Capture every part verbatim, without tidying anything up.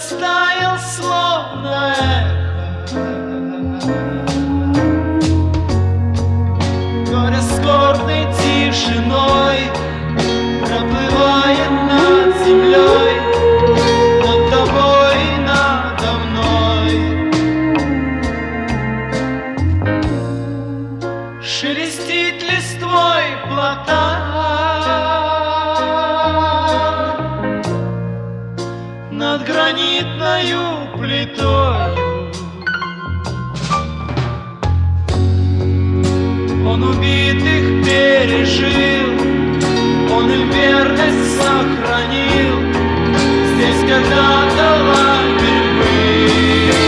растаял, словно эхо. Горе скорбной тишиной проплывает над землей, над тобой и надо мной. Шелестит листвой платан над гранитною плитою. Он убитых пережил, он им верность сохранил. Здесь когда-то лагерь был.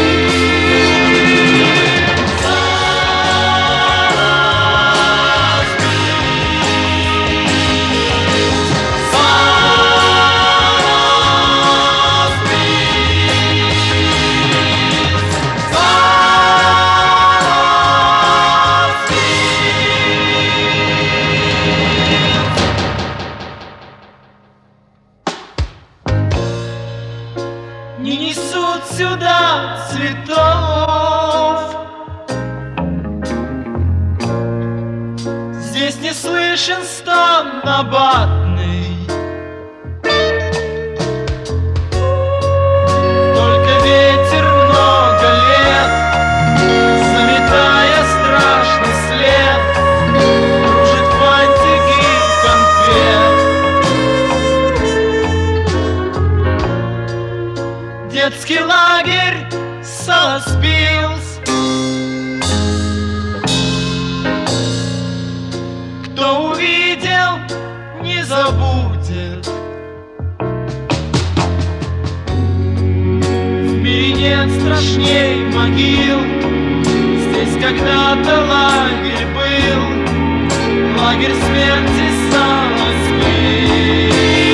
Не несут сюда цветов, здесь не слышен стон набатный. Только ветер много лет, заметая страшный след, кружит фантики конфет. Детский лагерь Солоспилс. Кто увидел, не забудет. В мире нет страшней могил. Здесь когда-то лагерь был, лагерь смерти Солоспилс.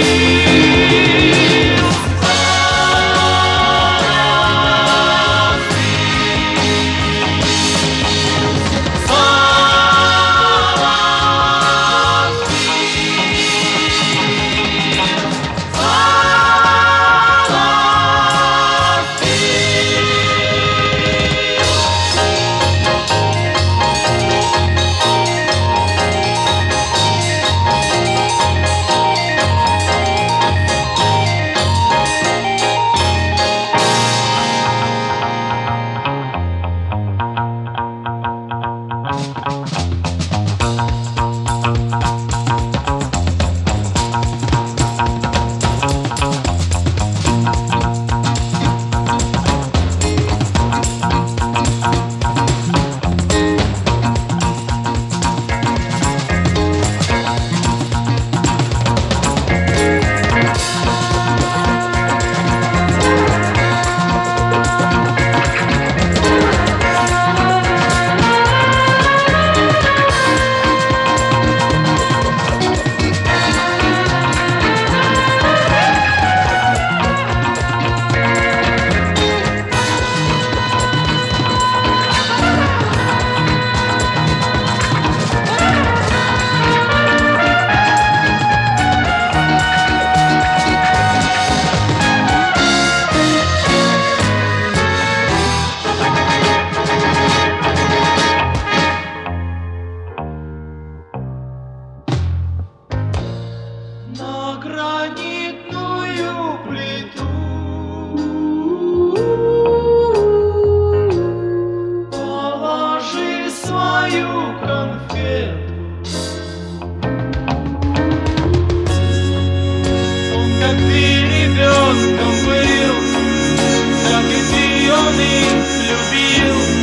На гранитную плиту положи свою конфету. Он, как ты, ребенком был, как и ты, он их любил.